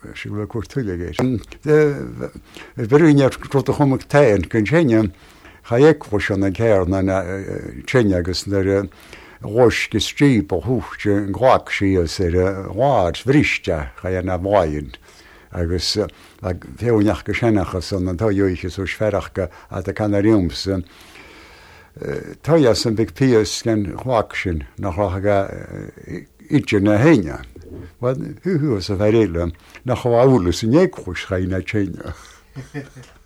siúla cuairtuiligéis. Bhríine trota chumach tain gon téine chaéhfu se na céir na téine agus nar rois go stríb ó thuchte an gháic síos ar gháid bhríiste cha na bháin. Agus féúneach go sénachas an an táúchas ús ferachcha a Canariums. Tá san big píos gan gháic sin nach idir na héine. Thuúas a bheit éile nach bháúlas in éagchúis cha na téine.